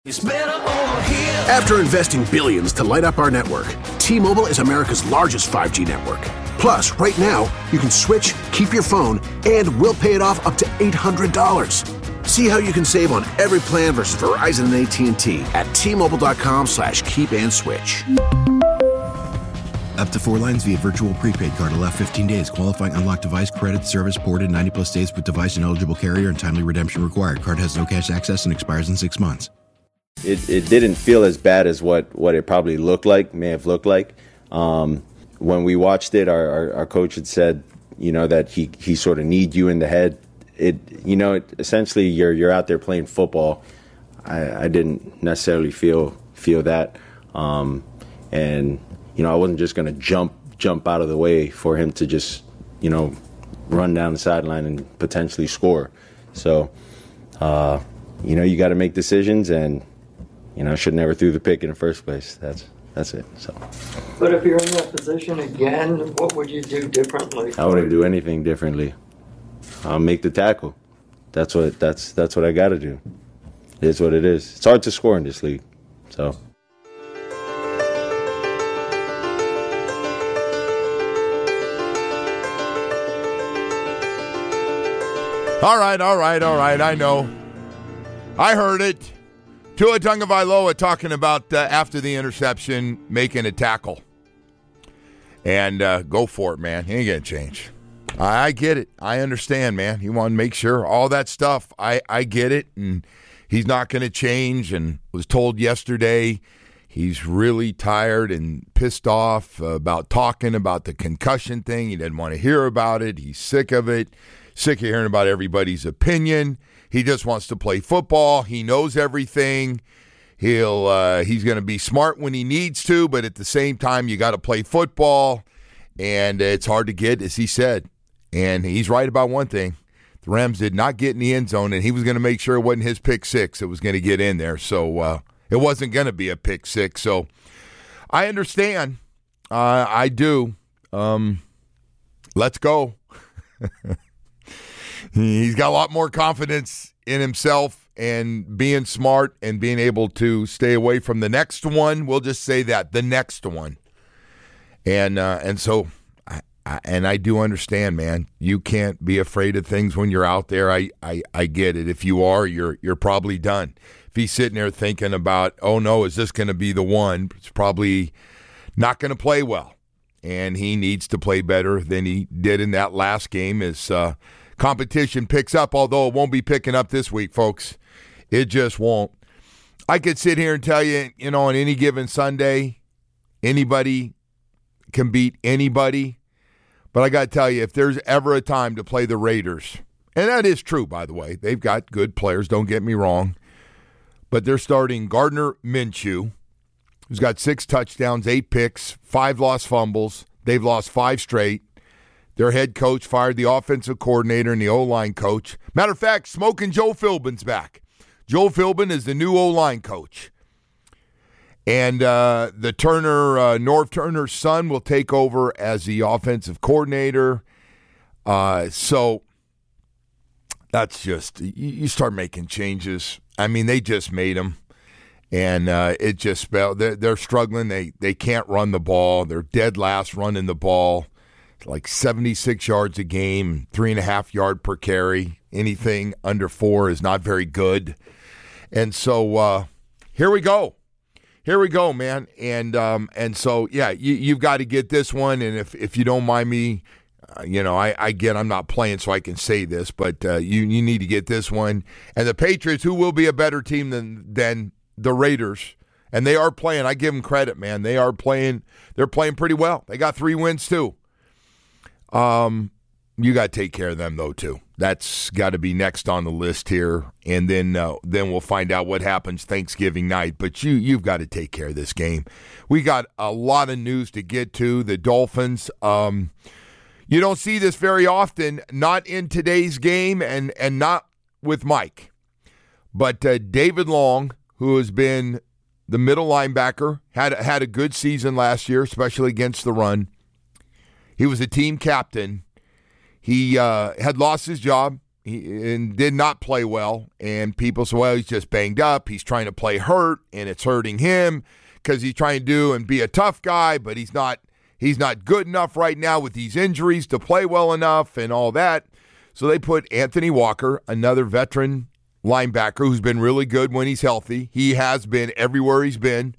After investing billions to light up our network, T-Mobile is America's largest 5G network. Plus, right now, you can switch, keep your phone, and we'll pay it off up to $800. See how you can save on every plan versus Verizon and AT&T at T-Mobile.com/keep-and-switch. Up to 4 lines via virtual prepaid card. Allow 15 days. Qualifying unlocked device credit service ported 90-plus days with device and eligible carrier and timely redemption required. Card has no cash access and expires in 6 months. It didn't feel as bad as what it probably may have looked like. When we watched it, our coach had said, that he sort of need you in the head. Essentially you're out there playing football. I didn't necessarily feel that. And I wasn't just going to jump out of the way for him to just, run down the sideline and potentially score. So, you got to make decisions, and I should never threw the pick in the first place. That's it. So. But if you're in that position again, what would you do differently? I wouldn't do anything differently. I'll make the tackle. That's what I got to do. It is what it is. It's hard to score in this league. So. All right. I know. I heard it. Tua Tagovailoa talking about after the interception, making a tackle. And go for it, man. He ain't going to change. I get it. I understand, man. You want to make sure all that stuff. I get it. And he's not going to change, and was told yesterday he's really tired and pissed off about talking about the concussion thing. He didn't want to hear about it. He's sick of it. Sick of hearing about everybody's opinion. He just wants to play football. He knows everything. He's going to be smart when he needs to, but at the same time, you got to play football, and it's hard to get, as he said. And he's right about one thing. The Rams did not get in the end zone, and he was going to make sure it wasn't his pick six that was going to get in there. So it wasn't going to be a pick six. So I understand. I do. Let's go. He's got a lot more confidence in himself and being smart and being able to stay away from the next one. We'll just say that, the next one. And so I do understand, man. You can't be afraid of things when you're out there. I get it. If you are, you're probably done. If he's sitting there thinking about, oh no, is this going to be the one? It's probably not going to play well. And he needs to play better than he did in that last game as competition picks up, although it won't be picking up this week, folks. It just won't. I could sit here and tell you, on any given Sunday, anybody can beat anybody. But I got to tell you, if there's ever a time to play the Raiders, and that is true, by the way. They've got good players, don't get me wrong. But they're starting Gardner Minshew, who's got 6 touchdowns, 8 picks, 5 lost fumbles. They've lost 5 straight. Their head coach fired the offensive coordinator and the O-line coach. Matter of fact, Smoking Joe Philbin's back. Joe Philbin is the new O-line coach. And the Norv Turner's son will take over as the offensive coordinator. So that's just, you start making changes. I mean, they just made them. And it just spelled, they're struggling. They can't run the ball. They're dead last running the ball. Like 76 yards a game, 3.5 yard per carry. Anything under 4 is not very good. And so here we go. Here we go, man. And so, yeah, you've got to get this one. And if you don't mind me, I get I'm not playing so I can say this, but you need to get this one. And the Patriots, who will be a better team than the Raiders, and they are playing. I give them credit, man. They're playing pretty well. They got 3 wins, too. You got to take care of them, though, too. That's got to be next on the list here, and then we'll find out what happens Thanksgiving night. But you've got to take care of this game. We got a lot of news to get to. The Dolphins, you don't see this very often, not in today's game and not with Mike. But David Long, who has been the middle linebacker, had a good season last year, especially against the run. He was a team captain. He had lost his job and did not play well. And people say, well, he's just banged up. He's trying to play hurt, and it's hurting him because he's trying to do and be a tough guy, but he's not good enough right now with these injuries to play well enough and all that. So they put Anthony Walker, another veteran linebacker who's been really good when he's healthy. He has been everywhere he's been.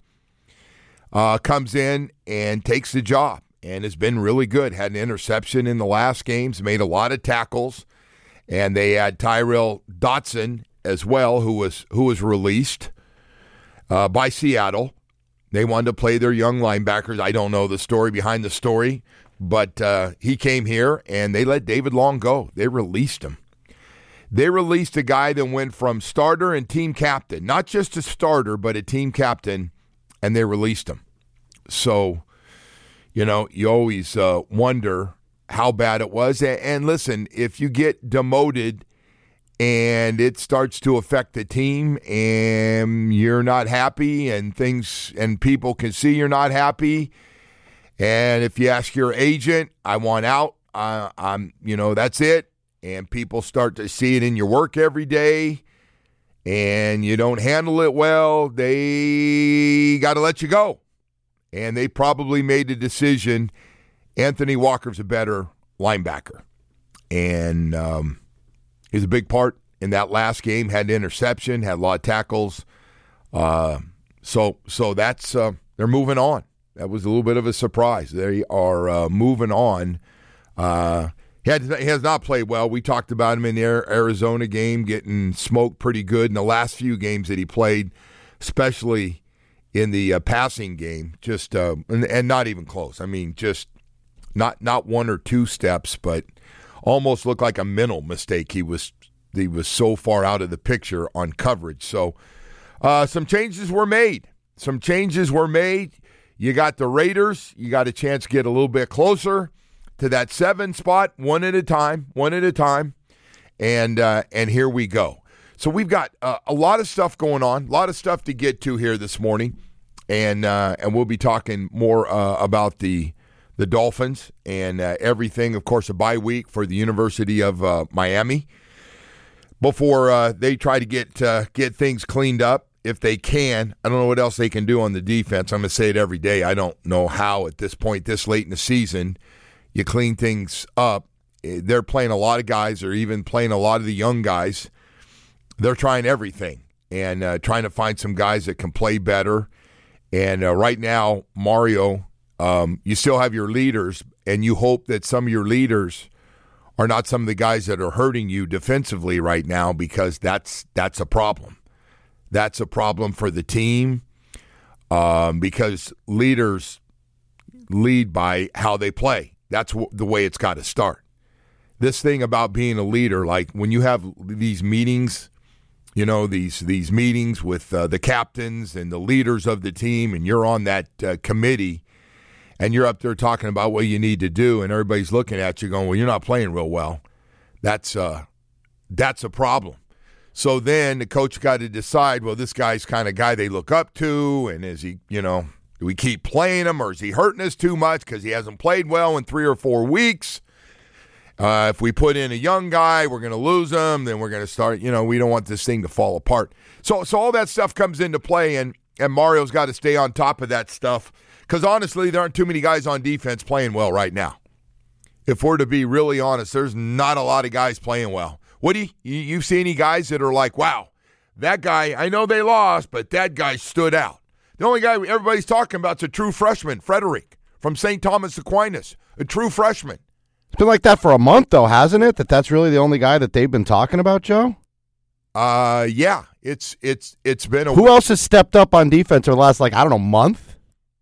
Comes in and takes the job and has been really good. Had an interception in the last games, made a lot of tackles. And they had Tyrell Dotson as well, who was released by Seattle. They wanted to play their young linebackers. I don't know the story behind the story, but he came here, and they let David Long go. They released him. They released a guy that went from starter and team captain, not just a starter, but a team captain, and they released him. So, you always wonder how bad it was. And listen, if you get demoted and it starts to affect the team and you're not happy and people can see you're not happy, and if you ask your agent, I want out, that's it. And people start to see it in your work every day and you don't handle it well, they got to let you go. And they probably made a decision. Anthony Walker's a better linebacker. And he's a big part in that last game. Had an interception, had a lot of tackles. So that's they're moving on. That was a little bit of a surprise. They are moving on. He has not played well. We talked about him in the Arizona game, getting smoked pretty good in the last few games that he played, especially in the passing game. Just and not even close. I mean, just not one or two steps, but almost looked like a mental mistake. He was so far out of the picture on coverage. So some changes were made. You got the Raiders. You got a chance to get a little bit closer to that 7 spot, one at a time. And here we go. So we've got a lot of stuff going on, a lot of stuff to get to here this morning. And we'll be talking more about the Dolphins and everything. Of course, a bye week for the University of Miami before they try to get things cleaned up if they can. I don't know what else they can do on the defense. I'm going to say it every day. I don't know how at this point, this late in the season, you clean things up. They're playing a lot of guys, or even playing a lot of the young guys. They're trying everything and trying to find some guys that can play better. And right now, Mario, you still have your leaders, and you hope that some of your leaders are not some of the guys that are hurting you defensively right now, because that's a problem. That's a problem for the team because leaders lead by how they play. That's the way it's got to start. This thing about being a leader, like when you have these meetings, these meetings with the captains and the leaders of the team, and you're on that committee, and you're up there talking about what you need to do, and everybody's looking at you going, well, you're not playing real well. That's a problem. So then the coach got to decide, well, this guy's kind of guy they look up to, and is he, do we keep playing him, or is he hurting us too much because he hasn't played well in 3 or 4 weeks? If we put in a young guy, we're going to lose him. Then we're going to start, we don't want this thing to fall apart. So all that stuff comes into play, and Mario's got to stay on top of that stuff, because honestly, there aren't too many guys on defense playing well right now. If we're to be really honest, there's not a lot of guys playing well. Woody, you see any guys that are like, wow, that guy, I know they lost, but that guy stood out? The only guy everybody's talking about is a true freshman, Frederick, from St. Thomas Aquinas, a true freshman. It's been like that for a month, though, hasn't it? That's really the only guy that they've been talking about, Joe? Yeah. It's been a Who else has stepped up on defense over the last, month?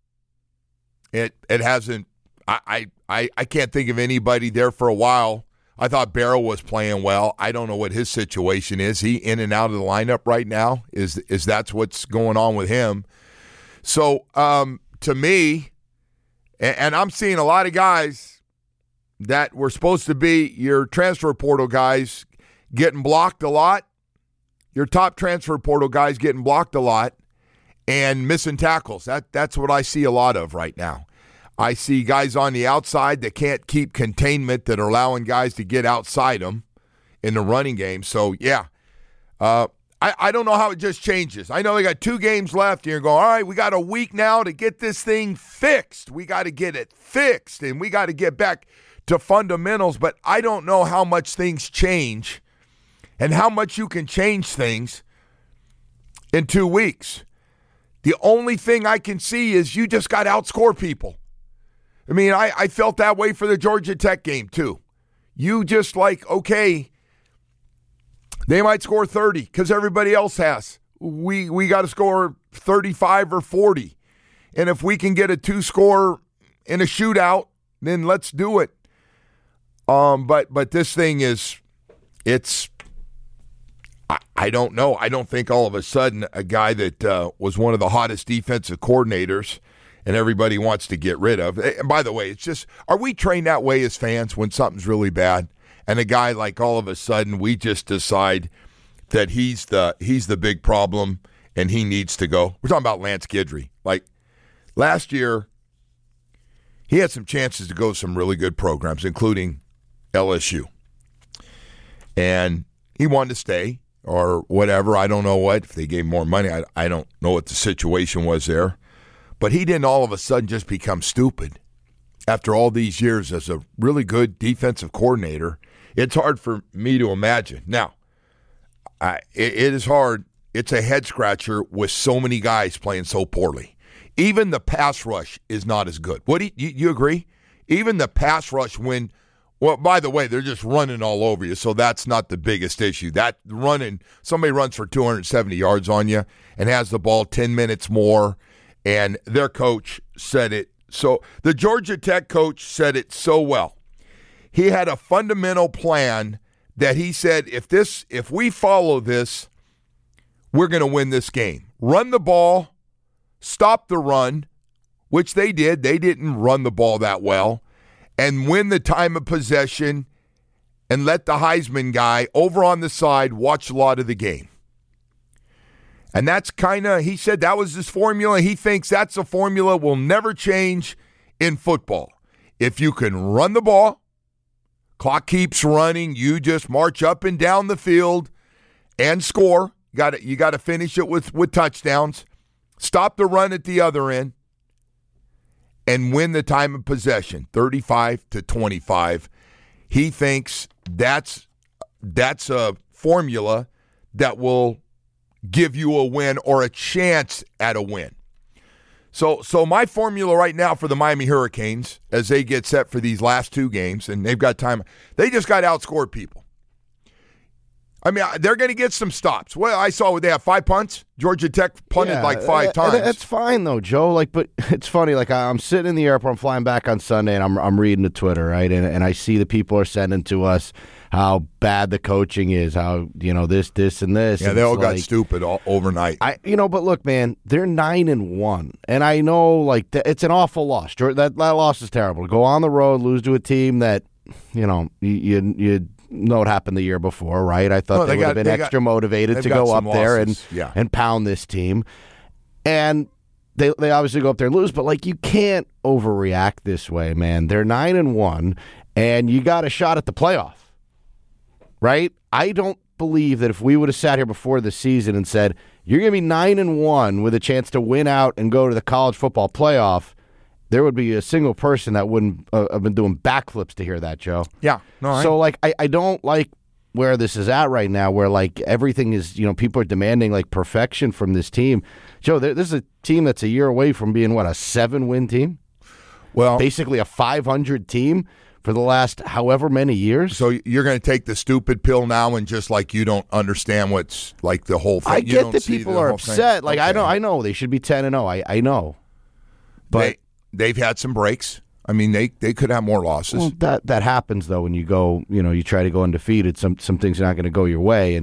It hasn't. I can't think of anybody there for a while. I thought Barrow was playing well. I don't know what his situation is. He in and out of the lineup right now? Is that's what's going on with him? So to me, and I'm seeing a lot of guys that were supposed to be your transfer portal guys getting blocked a lot. Your top transfer portal guys getting blocked a lot and missing tackles. That's what I see a lot of right now. I see guys on the outside that can't keep containment, that are allowing guys to get outside them in the running game. So, yeah. I don't know how it just changes. I know they got 2 games left, and you're going, all right, we got a week now to get this thing fixed. We got to get it fixed, and we got to get back to fundamentals. But I don't know how much things change and how much you can change things in 2 weeks. The only thing I can see is you just got to outscore people. I mean, I felt that way for the Georgia Tech game, too. You just okay, they might score 30 because everybody else has. We got to score 35 or 40. And if we can get a 2-score in a shootout, then let's do it. But this thing I don't know. I don't think all of a sudden a guy that was one of the hottest defensive coordinators and everybody wants to get rid of. And by the way, it's just, are we trained that way as fans when something's really bad? And a guy all of a sudden we just decide that he's the big problem and he needs to go. We're talking about Lance Guidry. Last year, he had some chances to go to some really good programs, including LSU. And he wanted to stay or whatever. I don't know what. If they gave more money, I don't know what the situation was there. But he didn't all of a sudden just become stupid after all these years as a really good defensive coordinator. It's hard for me to imagine. Now, it is hard. It's a head-scratcher with so many guys playing so poorly. Even the pass rush is not as good. What do you agree? Even the pass rush well, by the way, they're just running all over you, so that's not the biggest issue. That somebody runs for 270 yards on you and has the ball 10 minutes more, and their coach said it. So the Georgia Tech coach said it so well. He had a fundamental plan that he said, if we follow this, we're going to win this game. Run the ball, stop the run, which they did. They didn't run the ball that well, and win the time of possession and let the Heisman guy over on the side watch a lot of the game. And that's he said that was his formula. He thinks that's a formula will never change in football. If you can run the ball, clock keeps running, you just march up and down the field and score. You got to finish it with touchdowns. Stop the run at the other end and win the time of possession, 35-25. He thinks that's a formula that will give you a win or a chance at a win. So my formula right now for the Miami Hurricanes, as they get set for these last 2 games, and they've got time, they just got to outscore people. I mean, they're going to get some stops. Well, I saw they have 5 punts. Georgia Tech punted 5 times. That's fine though, Joe. But it's funny. I'm sitting in the airport. I'm flying back on Sunday, and I'm reading the Twitter, right? And I see the people are sending to us how bad the coaching is, how this and this. Yeah, they all got stupid overnight. But look, man, they're 9-1, and I know it's an awful loss. That loss is terrible. To go on the road, lose to a team that you know what happened the year before, right? I thought they would have been extra motivated to go up there and pound this team. And they obviously go up there and lose, but you can't overreact this way, man. They're 9-1, and you got a shot at the playoff, right? I don't believe that if we would have sat here before the season and said, you're going to be 9-1 with a chance to win out and go to the college football playoff, there would be a single person that wouldn't have been doing backflips to hear that, Joe. Yeah. No. So, I don't like where this is at right now, where, everything is, people are demanding, perfection from this team. Joe, this is a team that's a year away from being, a 7-win team? Well, basically a 500 team for the last however many years. So you're going to take the stupid pill now and just you don't understand what's the whole thing. I get that people are upset. Okay. I know they should be 10-0. I know. But they've had some breaks. I mean, they could have more losses. Well, that happens though when you go, you try to go undefeated. Some things are not going to go your way,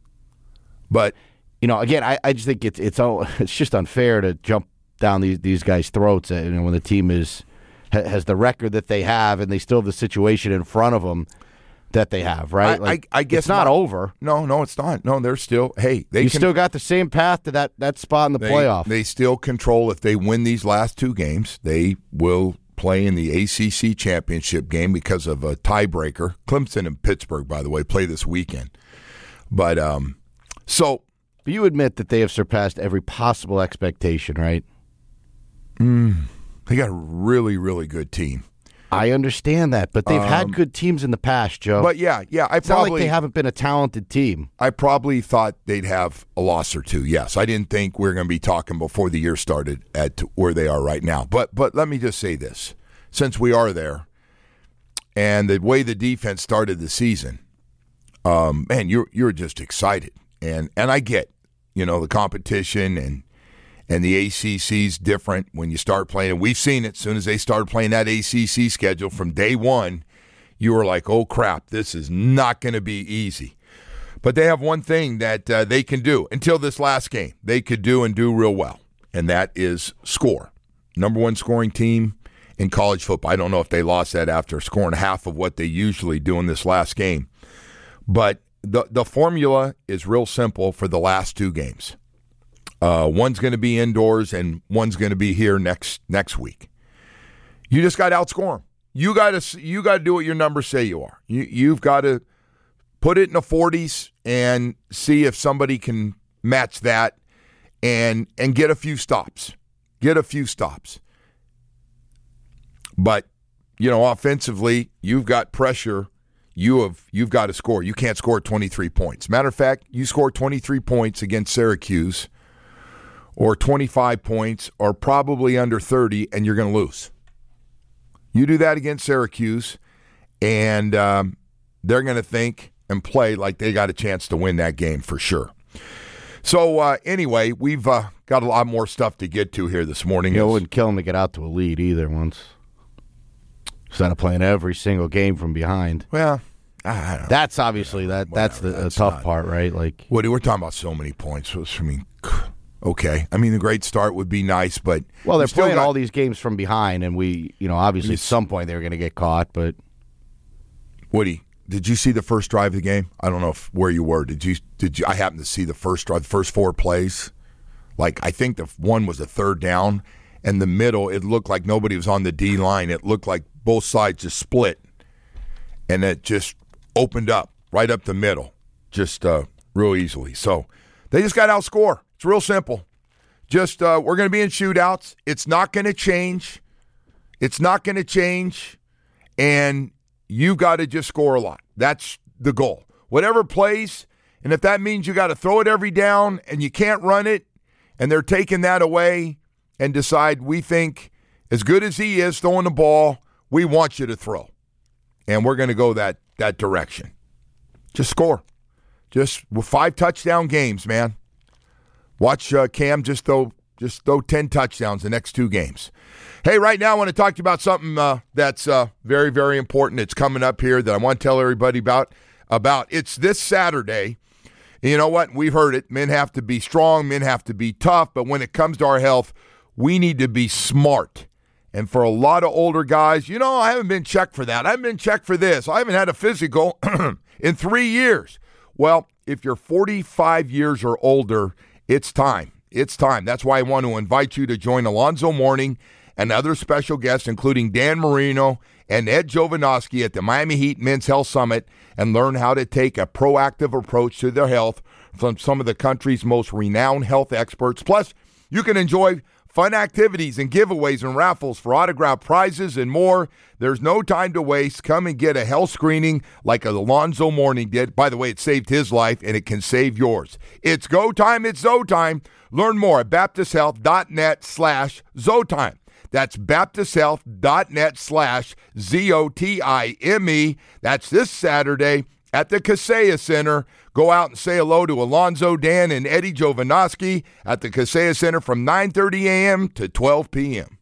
but again, I just think it's just unfair to jump down these guys' throats. When the team has the record that they have, and they still have the situation in front of them that they have, right? I guess it's not over. No, it's not. No, they're still. Hey, still got the same path to that spot in the playoff. They still control. If they win these last 2 games, they will play in the ACC championship game because of a tiebreaker. Clemson and Pittsburgh, by the way, play this weekend. But so you admit that they have surpassed every possible expectation, right? They got a really, really good team. I understand that, but they've had good teams in the past, Joe. But yeah, it's not like they haven't been a talented team. I probably thought they'd have a loss or two. Yes, I didn't think we were going to be talking before the year started at where they are right now. But let me just say this: since we are there, and the way the defense started the season, man, you're just excited, and I get, the competition and the ACC's different when you start playing. And we've seen it as soon as they started playing that ACC schedule from day one. You were like, oh, crap, this is not going to be easy. But they have one thing that they can do until this last game. They could do and do real well, and that is score. Number one scoring team in college football. I don't know if they lost that after scoring half of what they usually do in this last game. But the formula is real simple for the last two games. One's going to be indoors and one's going to be here next week. You just got to outscore them. You got to do what your numbers say you are. You've got to put it in the 40s and see if somebody can match that and get a few stops. But offensively, you've got pressure. You've got to score. You can't score 23 points. Matter of fact, you score 23 points against Syracuse, or 25 points, or probably under 30, and you're going to lose. You do that against Syracuse, and they're going to think and play like they got a chance to win that game for sure. So, anyway, we've got a lot more stuff to get to here this morning. It wouldn't kill them to get out to a lead either once. Instead of playing every single game from behind. Well, I don't know. That's obviously that's the tough part, right? Like, we're talking about so many points. Okay. I mean, the great start would be nice, but... Well, they're playing all these games from behind, and obviously at some point they were going to get caught, but... Woody, did you see the first drive of the game? I don't know where you were. Did you? I happened to see the first drive, the first four plays. Like, I think the one was a third down, and the middle, it looked like nobody was on the D line. It looked like both sides just split, and it just opened up right up the middle, just real easily. So they just got to outscore. It's real simple. Just we're going to be in shootouts. It's not going to change. And you got to just score a lot. That's the goal. Whatever plays, and if that means you got to throw it every down and you can't run it, and they're taking that away and decide we think as good as he is throwing the ball, we want you to throw. And we're going to go that direction. Just score. Just with 5 touchdown games, man. Watch Cam just throw 10 touchdowns the next 2 games. Hey, right now I want to talk to you about something that's very, very important. It's coming up here that I want to tell everybody about. It's this Saturday. And you know what? We've heard it. Men have to be strong. Men have to be tough. But when it comes to our health, we need to be smart. And for a lot of older guys, I haven't been checked for that. I haven't been checked for this. I haven't had a physical in 3 years. Well, if you're 45 years or older, it's time. It's time. That's why I want to invite you to join Alonzo Mourning and other special guests, including Dan Marino and Ed Jovanovski at the Miami Heat Men's Health Summit, and learn how to take a proactive approach to their health from some of the country's most renowned health experts. Plus, you can enjoy fun activities and giveaways and raffles for autographed prizes and more. There's no time to waste. Come and get a health screening like Alonzo Mourning did. By the way, it saved his life, and it can save yours. It's go time. It's Zotime. Learn more at baptisthealth.net/Zotime. That's baptisthealth.net/Zotime. That's this Saturday at the Kaseya Center. Go out and say hello to Alonzo, Dan, and Eddie Jovanovski at the Kaseya Center from 9:30 a.m. to 12 p.m.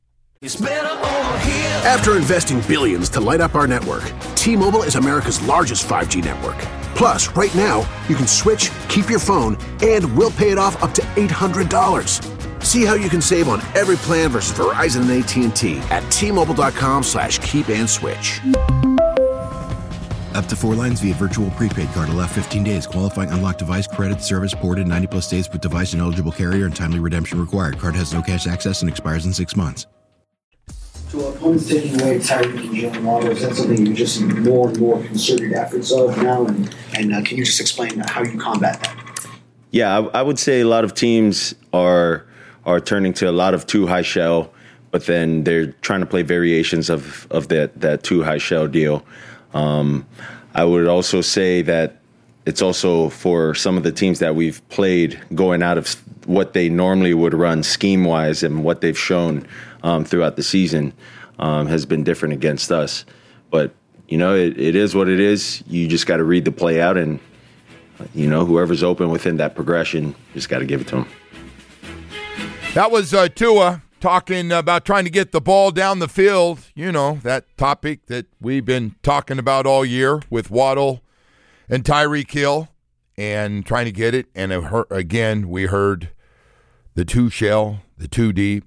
After investing billions to light up our network, T-Mobile is America's largest 5G network. Plus, right now, you can switch, keep your phone, and we'll pay it off up to $800. See how you can save on every plan versus Verizon and AT&T at T-Mobile.com/keep-and-switch. Up to 4 lines via virtual prepaid card. Allow 15 days. Qualifying unlocked device credit service ported 90-plus days with device and eligible carrier and timely redemption required. Card has no cash access and expires in 6 months. So opponents taking away Tyreek and Jalen Waddle, is that something you just see more and more concerted efforts of now? And can you just explain how you combat that? Yeah, I would say a lot of teams are turning to a lot of too high shell, but then they're trying to play variations of that too high shell deal. I would also say that it's also for some of the teams that we've played going out of what they normally would run scheme-wise and what they've shown throughout the season has been different against us. But, it is what it is. You just got to read the play out and, whoever's open within that progression, you just got to give it to them. That was Tua talking about trying to get the ball down the field. That topic that we've been talking about all year with Waddle and Tyreek Hill and trying to get it. And again, we heard the two shell, the two deep.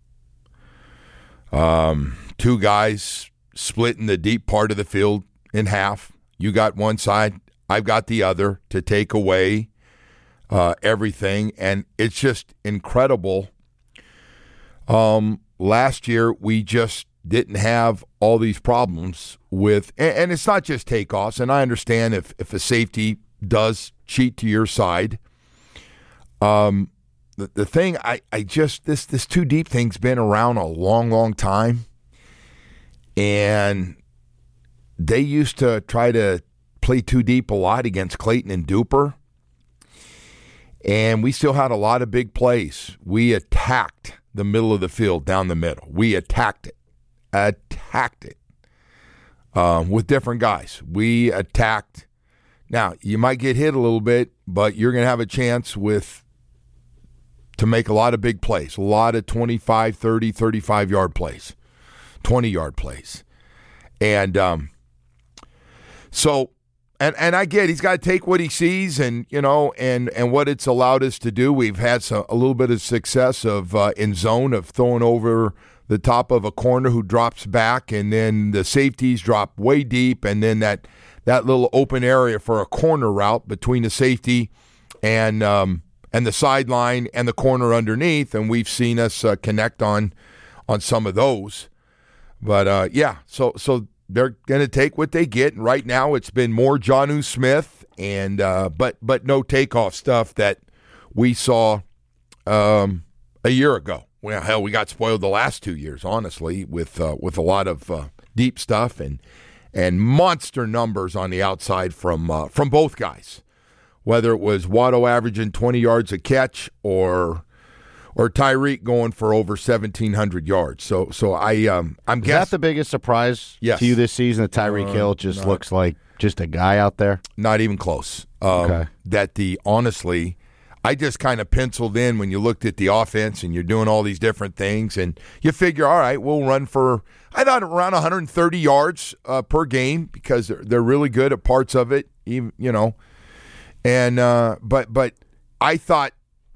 Two guys splitting the deep part of the field in half. You got one side, I've got the other to take away everything. And it's just incredible. Last year, we just didn't have all these problems with, and it's not just takeoffs, and I understand if a safety does cheat to your side. The thing, I just, this too deep thing's been around a long, long time, and they used to try to play too deep a lot against Clayton and Duper, and we still had a lot of big plays. We attacked the middle of the field down the middle. We attacked it with different guys. We attacked. Now, you might get hit a little bit, but you're going to have a chance to make a lot of big plays, a lot of 25, 30, 35-yard plays, 20-yard plays. And so, and I get he's got to take what he sees and, and what it's allowed us to do. We've had a little bit of success of in zone of throwing over the top of a corner who drops back, and then the safeties drop way deep, and then that little open area for a corner route between the safety and the sideline and the corner underneath, and we've seen us connect on some of those. But so they're going to take what they get, and right now it's been more Jonnu Smith and but no takeoff stuff that we saw a year ago. Well, hell, we got spoiled the last 2 years, honestly, with a lot of deep stuff and monster numbers on the outside from both guys, whether it was Waddle averaging 20 yards a catch or Tyreek going for over 1,700 yards. So I'm guessing. Is that the biggest surprise to you this season? That Tyreek Hill just looks like just a guy out there? Not even close. Okay. Honestly, I just kind of penciled in when you looked at the offense and you're doing all these different things, and you figure, all right, we'll run for, I thought around 130 yards per game because they're really good at parts of it, even, and but I thought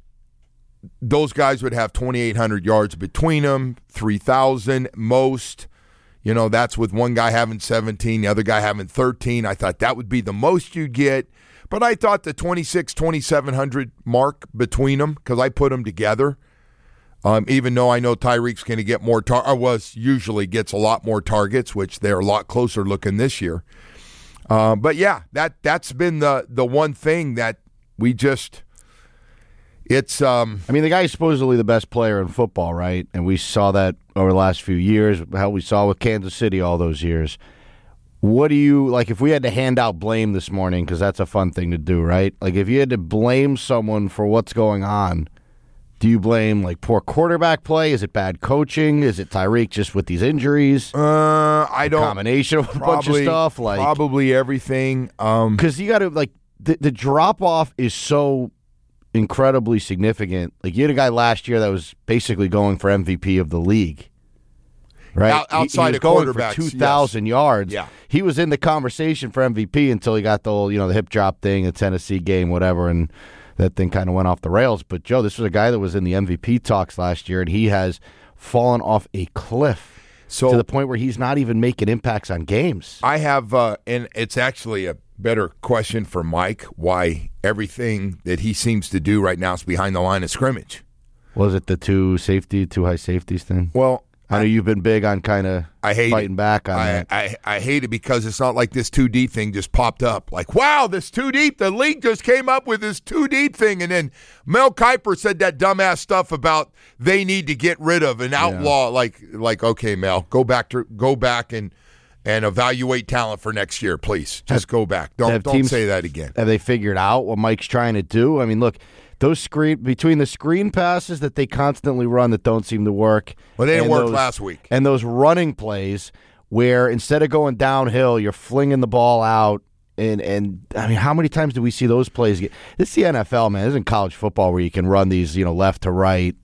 those guys would have 2,800 yards between them, 3,000 most. That's with one guy having 17, the other guy having 13. I thought that would be the most you'd get. But I thought the 2,700 mark between them, because I put them together, even though I know Tyreek's going to get more usually gets a lot more targets, which they're a lot closer looking this year. But yeah, that's been the one thing that we just it's. I mean, the guy's supposedly the best player in football, right? And we saw that over the last few years. How we saw with Kansas City all those years. What do you, like, if we had to hand out blame this morning, because that's a fun thing to do, right? Like, if you had to blame someone for what's going on, do you blame, like, poor quarterback play? Is it bad coaching? Is it Tyreek just with these injuries? I don't. Combination of a bunch of stuff? Like, probably everything. Because you got to, like, the drop-off is so incredibly significant. Like, you had a guy last year that was basically going for MVP of the league. Right, outside he was of going quarterbacks, for 2,000 yards. Yeah, he was in the conversation for MVP until he got the whole, the hip drop thing, a Tennessee game, whatever, and that thing kind of went off the rails. But Joe, this was a guy that was in the MVP talks last year, and he has fallen off a cliff to the point where he's not even making impacts on games. I have, and it's actually a better question for Mike. Why everything that he seems to do right now is behind the line of scrimmage? Was it the two high safeties thing? Well, I know you've been big on kind of fighting back on that. I hate it because it's not like this too deep thing just popped up. Like, wow, this too deep. The league just came up with this too deep thing. And then Mel Kiper said that dumbass stuff about they need to get rid of and outlaw. Like, okay, Mel, go back and evaluate talent for next year, please. Just go back. Don't say that again. Have they figured out what Mike's trying to do? I mean, look, between the screen passes that they constantly run that don't seem to work. Well, they didn't work last week. And those running plays where instead of going downhill, you're flinging the ball out. And I mean, how many times do we see those plays? This is the NFL, man. This isn't college football where you can run these, left to right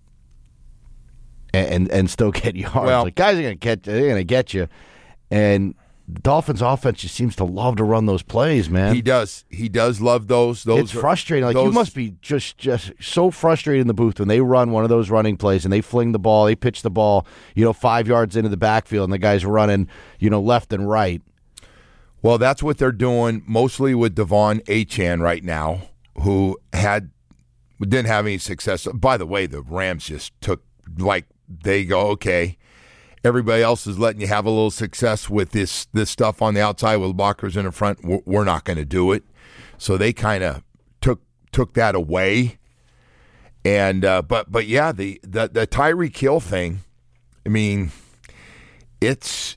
and still get yards. Well, like guys are going to get you. And the Dolphins' offense just seems to love to run those plays, man. He does. He does love those. It's frustrating. Like you must be just so frustrated in the booth when they run one of those running plays and they fling the ball, they pitch the ball, 5 yards into the backfield, and the guy's running, left and right. Well, that's what they're doing mostly with Devon Achane right now, who didn't have any success. By the way, the Rams just took they go, okay. Everybody else is letting you have a little success with this stuff on the outside with blockers in the front. We're not going to do it. So they kind of took that away. And but yeah, the Tyreek Hill thing. I mean, it's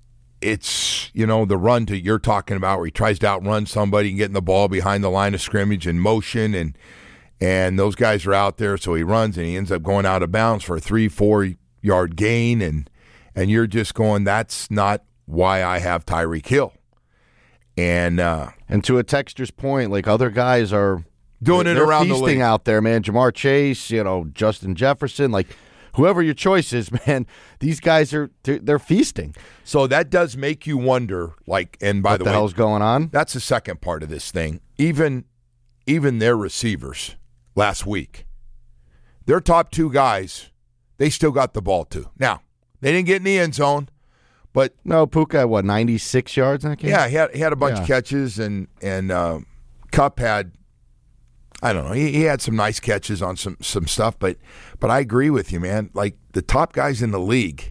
the run to you're talking about where he tries to outrun somebody and getting the ball behind the line of scrimmage in motion and those guys are out there, so he runs and he ends up going out of bounds for a 3-4 yard gain and you're just going, that's not why I have Tyreek Hill. And to a texter's point, like other guys are doing it around the league. They're feasting out there, man. Jamar Chase, Justin Jefferson, like whoever your choice is, man, these guys they're feasting. So that does make you wonder, and by the way, what the hell's going on? That's the second part of this thing. Even their receivers last week, their top two guys, they still got the ball too. Now, they didn't get in the end zone, but no, Puka had 96 yards in that game? Yeah, he had a bunch of catches, and Kupp had, I don't know, he had some nice catches on some stuff, but I agree with you, man. Like the top guys in the league,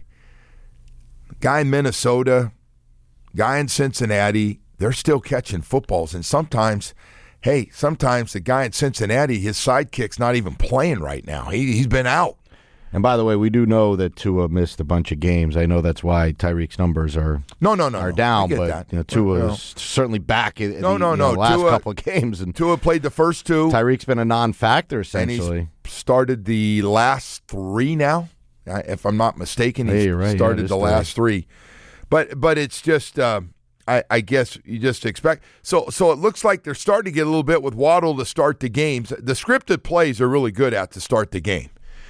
guy in Minnesota, guy in Cincinnati, they're still catching footballs, and sometimes the guy in Cincinnati, his sidekick's not even playing right now. He's been out. And by the way, we do know that Tua missed a bunch of games. I know that's why Tyreek's numbers are down, but Tua's certainly back in the last couple of games. And Tua played the first two. Tyreek's been a non-factor essentially. And he's started the last three now, if I'm not mistaken. He's started the last three. But it's just I guess you just expect. So it looks like they're starting to get a little bit with Waddle to start the games. The scripted plays are really good at to start the game.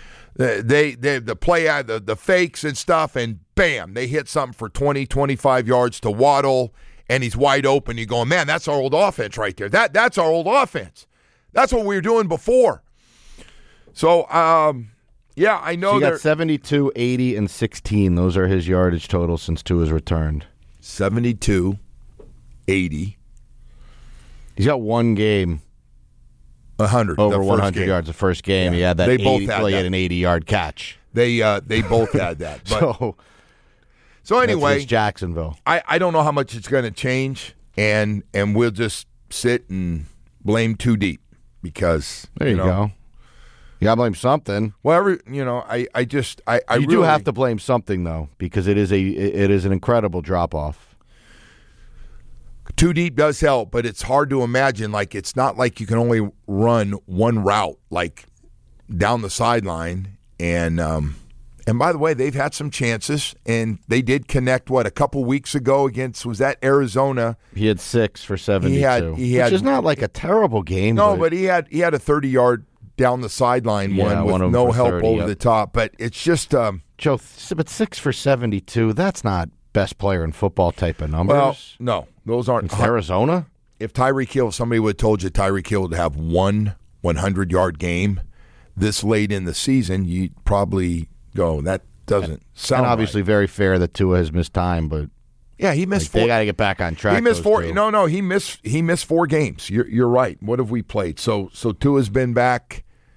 The play out the fakes and stuff, and bam, they hit something for 20, 25 yards to Waddle, and he's wide open. You're going, man, that's our old offense right there. That's our old offense. That's what we were doing before. So, yeah, I know he got 72, 80, and 16. Those are his yardage totals since Tua's returned. 72, 80. He's got one game. 100 over 100 yards the first game. Yeah. He had that. They both had he had an 80-yard catch. They both had that. But, so anyway, it's Jacksonville. I don't know how much it's going to change, and we'll just sit and blame too deep because there you go. You got to blame something. Well, I you do have to blame something though because it is an incredible drop off. Too deep does help, but it's hard to imagine. Like, it's not like you can only run one route, like down the sideline. And by the way, they've had some chances, and they did connect, a couple weeks ago against, was that Arizona? He had 6 for 72. He had, which is not like a terrible game. No, but he had a 30-yard down the sideline one with no help 30, over the top. But it's just Joe, but 6 for 72, that's not best player in football type of numbers. Well, no, those aren't. It's Arizona? If Tyreek Hill, somebody would have told you Tyreek Hill would have one 100-yard game this late in the season, you'd probably go, that doesn't sound And obviously right. very fair that Tua has missed time, but yeah, he missed 4. They got to get back on track. He missed 4. No, he missed 4 games. You're right. What have we played? So Tua's been back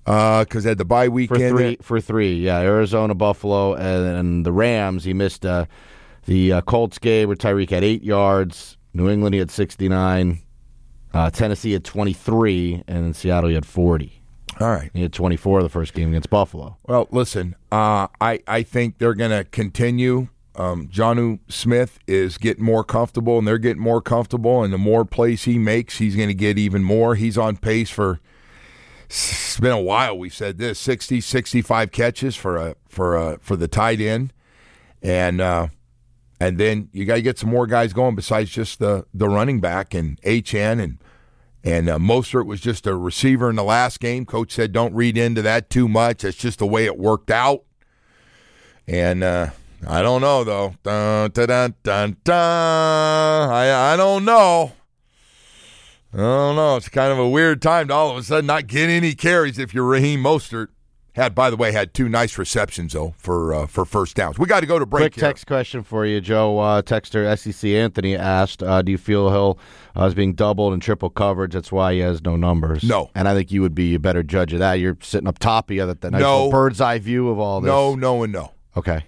Because they had the bye weekend. For three, yeah. Arizona, Buffalo, and the Rams. He missed the Colts game where Tyreek had 8 yards. New England, he had 69. Tennessee had 23. And in Seattle, he had 40. All right. He had 24 the first game against Buffalo. Well, listen, I think they're going to continue. Jonnu Smith is getting more comfortable, and they're getting more comfortable, and the more plays he makes, he's going to get even more. He's on pace for, it's been a while we've said this, 60, 65 catches for the tight end. And then you got to get some more guys going besides just the running back and Achane and Mostert was just a receiver in the last game. Coach said don't read into that too much. That's just the way it worked out. And I don't know, though. Dun, dun, dun, dun, dun. I don't know. I don't know. It's kind of a weird time to all of a sudden not get any carries if you're Raheem Mostert. By the way, had 2 nice receptions, though, for first downs. We got to go to break. Quick text question for you, Joe. Texter SEC Anthony asked, do you feel Hill is being doubled and triple coverage? That's why he has no numbers. No. And I think you would be a better judge of that. You're sitting up top. You have that nice little bird's eye view of all this. No, and no. Okay.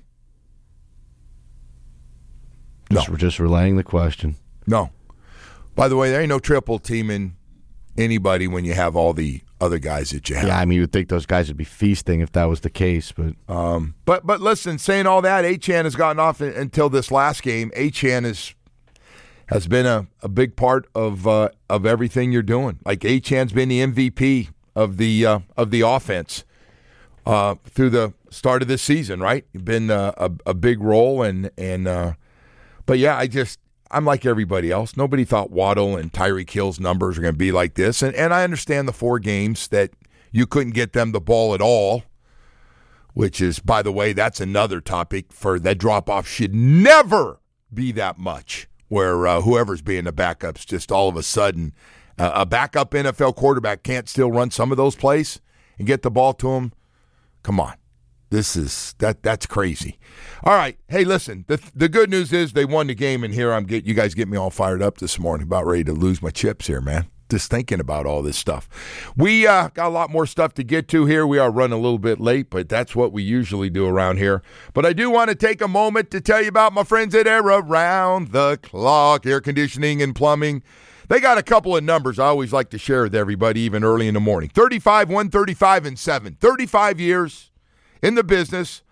Just relaying the question. No. By the way, there ain't no triple teaming anybody when you have all the other guys that you have. Yeah, I mean, you would think those guys would be feasting if that was the case. But listen, saying all that, Achane has gotten off until this last game. Achane has been a big part of everything you're doing. Like Achane's been the MVP of the offense through the start of this season, right? You've been a big role but yeah, I'm like everybody else. Nobody thought Waddle and Tyreek Hill's numbers are going to be like this. And I understand the 4 games that you couldn't get them the ball at all, which is, by the way, that's another topic for that drop-off should never be that much, where whoever's being the backup's just all of a sudden a backup NFL quarterback can't still run some of those plays and get the ball to him. Come on. That's crazy. All right. Hey, listen, the good news is they won the game, and here you guys get me all fired up this morning, about ready to lose my chips here, man. Just thinking about all this stuff. We got a lot more stuff to get to here. We are running a little bit late, but that's what we usually do around here. But I do want to take a moment to tell you about my friends at Around the Clock Air Conditioning and Plumbing. They got a couple of numbers I always like to share with everybody, even early in the morning. 35, 135, and 7. 35 years in the business,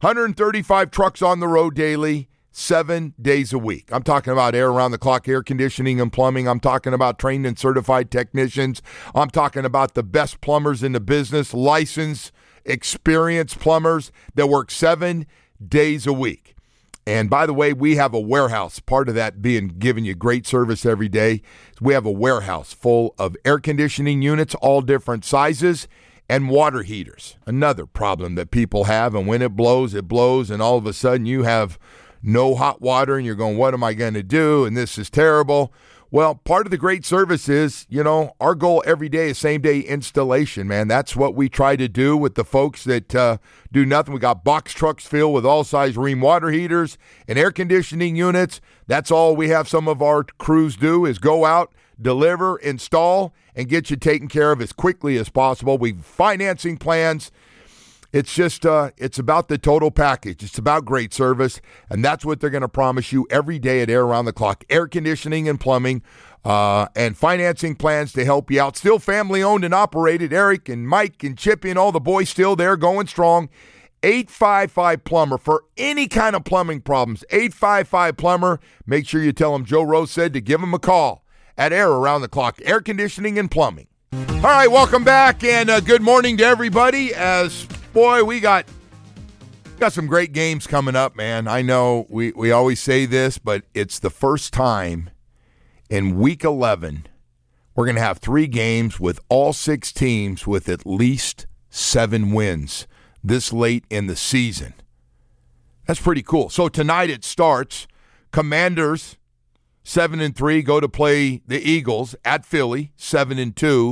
135 trucks on the road daily, 7 days a week. I'm talking about around-the-clock air conditioning and plumbing. I'm talking about trained and certified technicians. I'm talking about the best plumbers in the business, licensed, experienced plumbers that work 7 days a week. And by the way, we have a warehouse. Part of that being giving you great service every day. We have a warehouse full of air conditioning units, all different sizes, and water heaters, another problem that people have. And when it blows, and all of a sudden you have no hot water, and you're going, what am I going to do? And this is terrible. Well, part of the great service is, our goal every day is same-day installation, man. That's what we try to do with the folks that do nothing. We got box trucks filled with all-size Rheem water heaters and air conditioning units. That's all we have some of our crews do is go out, deliver, install, and get you taken care of as quickly as possible. We've financing plans. It's just, it's about the total package. It's about great service, and that's what they're going to promise you every day at Air Around the Clock. Air conditioning and plumbing, and financing plans to help you out. Still family-owned and operated. Eric and Mike and Chippy and all the boys still there going strong. 855-PLUMBER for any kind of plumbing problems. 855-PLUMBER. Make sure you tell them Joe Rose said to give them a call at Air Around the Clock, air conditioning and plumbing. All right, welcome back, and good morning to everybody. Boy, we got some great games coming up, man. I know we always say this, but it's the first time in Week 11 we're going to have 3 games with all 6 teams with at least 7 wins this late in the season. That's pretty cool. So tonight it starts. Commanders 7-3 go to play the Eagles at Philly 7-2.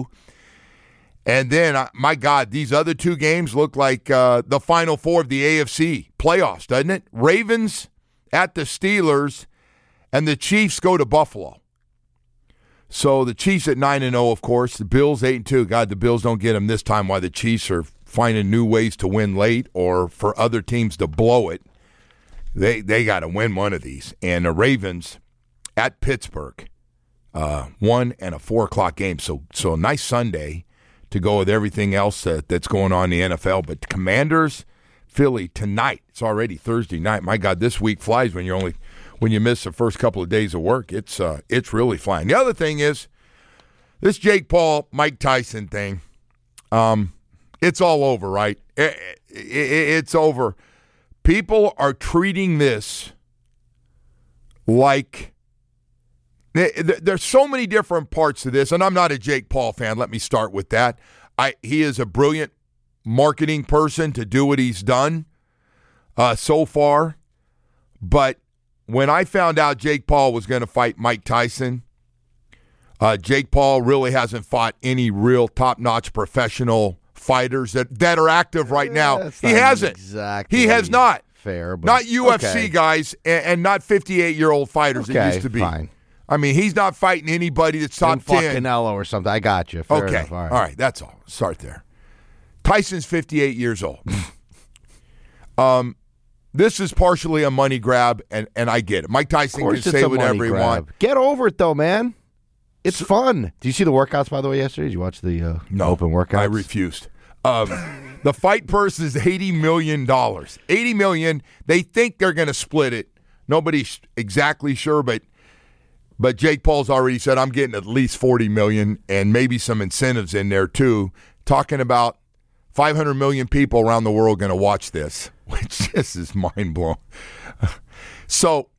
And then, my God, these other 2 games look like the Final Four of the AFC playoffs, doesn't it? Ravens at the Steelers, and the Chiefs go to Buffalo. So the Chiefs at 9-0, of course. The Bills 8-2. God, the Bills don't get them this time. Why the Chiefs are finding new ways to win late or for other teams to blow it. They got to win one of these. And the Ravens at Pittsburgh, 1 and a 4 o'clock game. So a nice Sunday to go with everything else that's going on in the NFL. But the Commanders, Philly tonight. It's already Thursday night. My God, this week flies when you miss the first couple of days of work. It's really flying. The other thing is this Jake Paul, Mike Tyson thing. It's all over, right? It's over. People are treating this like there's so many different parts to this, and I'm not a Jake Paul fan. Let me start with that. He is a brilliant marketing person to do what he's done so far, but when I found out Jake Paul was going to fight Mike Tyson, Jake Paul really hasn't fought any real top-notch professional fighters that are active right now. He hasn't. Exactly. He has not. Fair, but not UFC okay. guys and not 58-year-old fighters that used to be. Fine. I mean, he's not fighting anybody that's top 10. Canelo or something. I got you. Fair Okay. enough. All right. That's all. Start there. Tyson's 58 years old. This is partially a money grab, and I get it. Mike Tyson can say whatever he wants. Get over it, though, man. It's fun. Do you see the workouts, by the way, yesterday? Did you watch the open workouts? I refused. The fight purse is $80 million. $80 million. They think they're going to split it. Nobody's exactly sure, but Jake Paul's already said, I'm getting at least $40 million and maybe some incentives in there, too. Talking about 500 million people around the world going to watch this, which just is mind-blowing. So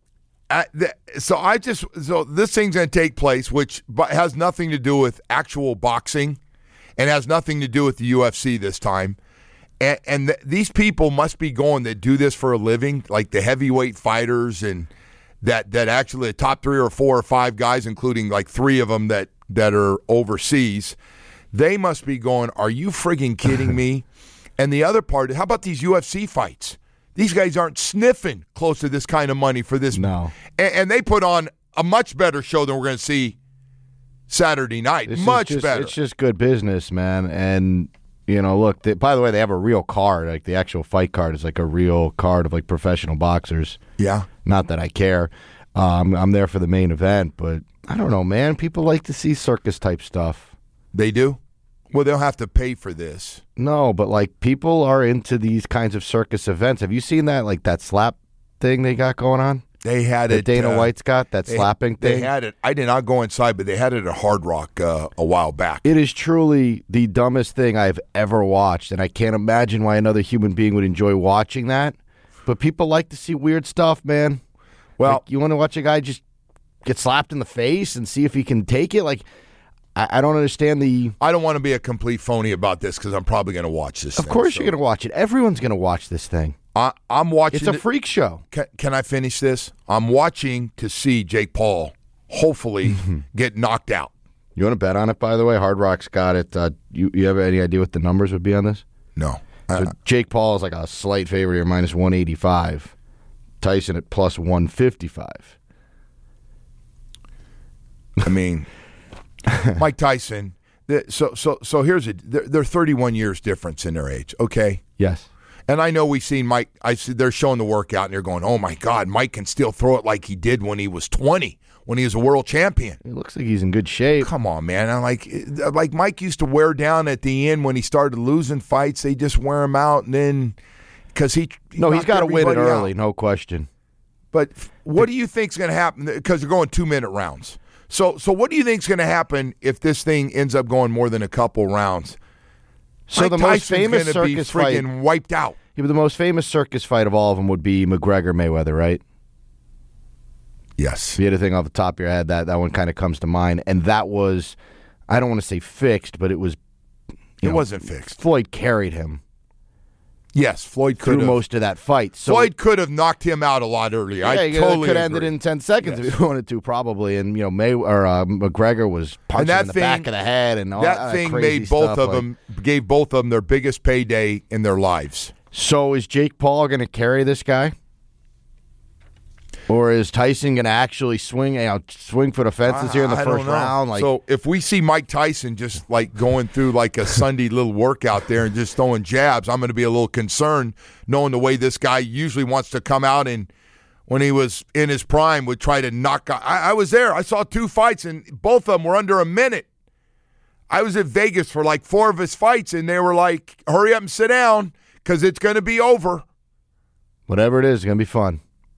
this thing's going to take place, which has nothing to do with actual boxing and has nothing to do with the UFC this time. And these people must be going that do this for a living, like the heavyweight fighters and that actually the top 3 or 4 or 5 guys, including like 3 of them that are overseas. They must be going, are you friggin' kidding me? And the other part, how about these UFC fights? These guys aren't sniffing close to this kind of money for this. No. And they put on a much better show than we're going to see Saturday night. Much better. It's just good business, man. And, look, by the way, they have a real card. Like the actual fight card is like a real card of like professional boxers. Yeah. Not that I care. I'm there for the main event, but I don't know, man. People like to see circus-type stuff. They do? Well, they'll have to pay for this. No, but like people are into these kinds of circus events. Have you seen that, like that slap thing they got going on? They had it. Dana White's got that slapping thing. They had it. I did not go inside, but they had it at Hard Rock a while back. It is truly the dumbest thing I've ever watched, and I can't imagine why another human being would enjoy watching that. But people like to see weird stuff, man. Well, like, you want to watch a guy just get slapped in the face and see if he can take it? Like, I don't understand the... I don't want to be a complete phony about this because I'm probably going to watch this Of course you're going to watch it. Everyone's going to watch this thing. I'm watching... It's a freak show. Can I finish this? I'm watching to see Jake Paul hopefully get knocked out. You want to bet on it, by the way? Hard Rock's got it. You have any idea what the numbers would be on this? No. So Jake Paul is like a slight favorite here, minus 185. Tyson at plus 155. I mean... Mike Tyson, so here's they're 31 years difference in their age, okay? Yes. And I know we've seen Mike, they're showing the workout, and they're going, oh, my God, Mike can still throw it like he did when he was 20, when he was a world champion. It looks like he's in good shape. Come on, man. I'm like Mike used to wear down at the end when he started losing fights. They just wear him out, and then because he's got to win it early, out. No question. But what do you think's going to happen? Because they're going 2-minute rounds. So what do you think's going to happen if this thing ends up going more than a couple rounds? So Mike the Tyson's most famous circus fight, friggin' wiped out. Yeah, but the most famous circus fight of all of them would be McGregor-Mayweather, right? Yes. If you had a thing off the top of your head, that one kind of comes to mind. And that was, I don't want to say fixed, but it was. It wasn't fixed. Floyd carried him. Yes, Floyd could have. Most of that fight. So, Floyd could have knocked him out a lot earlier. Yeah, I totally could agree. have ended in 10 seconds if he wanted to, probably. And McGregor was punching in the back of the head and all that thing crazy made both stuff, of them gave both of them their biggest payday in their lives. So is Jake Paul going to carry this guy? Or is Tyson going to actually swing for the fences here in the first round? So if we see Mike Tyson just like going through like a Sunday little workout there and just throwing jabs, I'm going to be a little concerned knowing the way this guy usually wants to come out and when he was in his prime would try to knock out. I was there. I saw 2 fights and both of them were under a minute. I was at Vegas for like 4 of his fights and they were like, hurry up and sit down because it's going to be over. Whatever it is, it's going to be fun.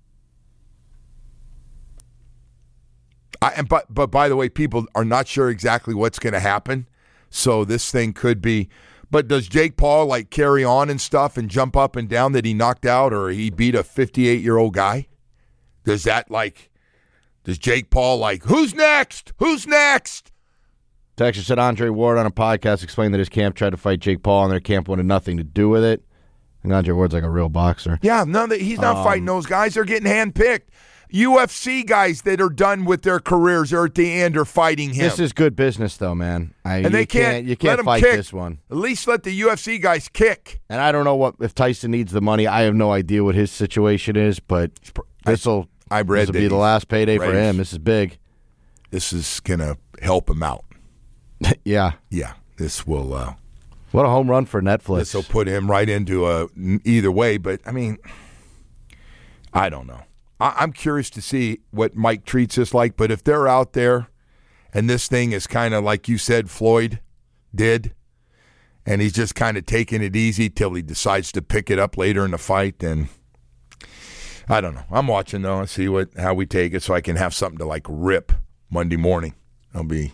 But by the way, people are not sure exactly what's going to happen. So this thing could be. But does Jake Paul like carry on and stuff and jump up and down that he knocked out or he beat a 58-year-old guy? Does Jake Paul like, who's next? Who's next? Texas said Andre Ward on a podcast explained that his camp tried to fight Jake Paul and their camp wanted nothing to do with it. And Andre Ward's like a real boxer. Yeah, no, he's not fighting those guys. They're getting handpicked. UFC guys that are done with their careers or at the end are fighting him. This is good business, though, man. You can't fight kick. This one. At least let the UFC guys kick. And I don't know if Tyson needs the money. I have no idea what his situation is, but this will be the last payday for him. This is big. This is going to help him out. Yeah. Yeah. This will. What a home run for Netflix. This will put him right into either way. But, I mean, I don't know. I'm curious to see what Mike treats this like, but if they're out there and this thing is kind of like you said Floyd did, and he's just kind of taking it easy till he decides to pick it up later in the fight, then I don't know. I'm watching, though, and see how we take it so I can have something to, like, rip Monday morning. I'll be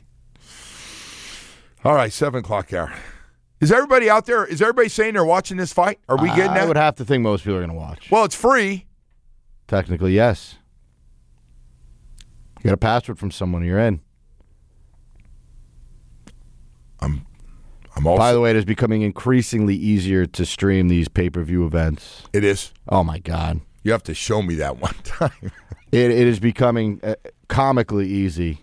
– all right, 7 o'clock hour. Is everybody out there – is everybody saying they're watching this fight? Are we getting that? I would have to think most people are going to watch. Well, it's free. Technically, yes. You got a password from someone, you're in. I'm also. By the way, it is becoming increasingly easier to stream these pay-per-view events. It is. Oh my God! You have to show me that one time. It is becoming comically easy.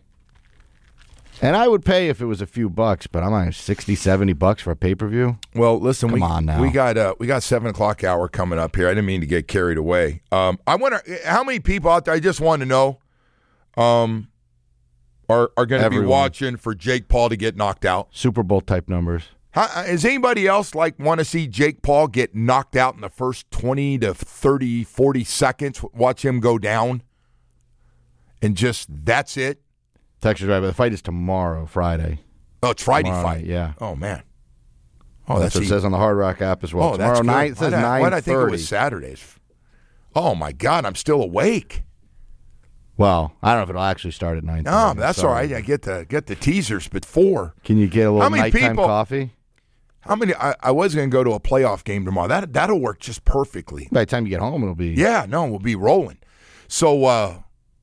And I would pay if it was a few bucks, but I'm like $60-$70 for a pay-per-view. Well, listen, Come on now. we got 7 o'clock hour coming up here. I didn't mean to get carried away. I wonder how many people out there. I just want to know, are going to be watching for Jake Paul to get knocked out. Super Bowl type numbers. Does anybody else want to see Jake Paul get knocked out in the first 20 to 30, 40 seconds? Watch him go down, and just that's it. Texas right, but the fight is tomorrow, Friday. Oh, it's Friday tomorrow fight. Night, yeah. Oh man. Oh, that's what it says on the Hard Rock app as well. Oh, tomorrow night it says 9:30. Why did I think it was Saturdays? Oh my God, I'm still awake. Well, I don't know if it'll actually start at 9:30. No, that's all right. I get the teasers, but 4. Can you get a little nighttime coffee? How many? I was going to go to a playoff game tomorrow. That'll work just perfectly. By the time you get home, it'll be. Yeah, no, we'll be rolling. So.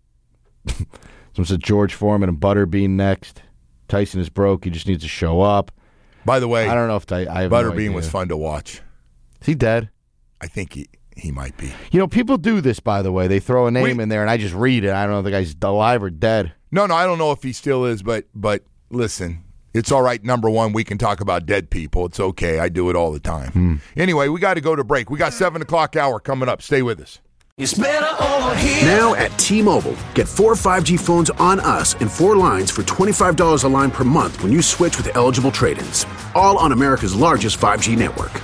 Someone said George Foreman and Butterbean next. Tyson is broke. He just needs to show up. By the way, I don't know if I have Butterbean no was fun to watch. Is he dead? I think he might be. You know, people do this, by the way. They throw a name in there, and I just read it. I don't know if the guy's alive or dead. No, I don't know if he still is, but listen, it's all right. Number one, we can talk about dead people. It's okay. I do it all the time. Anyway, we got to go to break. We got 7 o'clock hour coming up. Stay with us. It's better over here. Now at T-Mobile, get 4 5G phones on us and 4 lines for $25 a line per month when you switch with eligible trade-ins. All on America's largest 5G network.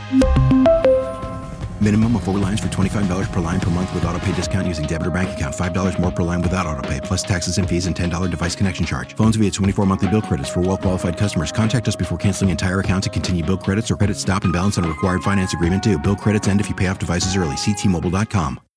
Minimum of 4 lines for $25 per line per month with autopay discount using debit or bank account. $5 more per line without autopay, plus taxes and fees and $10 device connection charge. Phones via 24 monthly bill credits for well-qualified customers. Contact us before canceling entire account to continue bill credits or credit stop and balance on required finance agreement due. Bill credits end if you pay off devices early. See T-Mobile.com.